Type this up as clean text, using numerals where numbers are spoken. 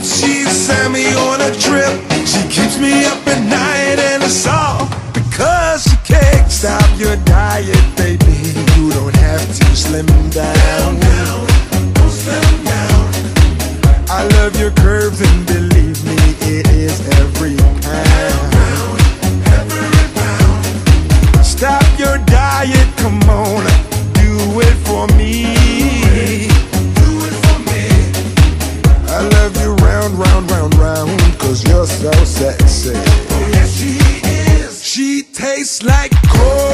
She sent me on a trip. She keeps me up at night, and it's all because she can't stop your diet, baby. You don't have to slim down. Don't slim down. I love your curves, and believe me, it is every pound. Every pound. Stop your diet, come on, do it for me. Do it for me. I love you round, round, round, round, 'cause you're so sexy. Oh yes, she is. She tastes like cold.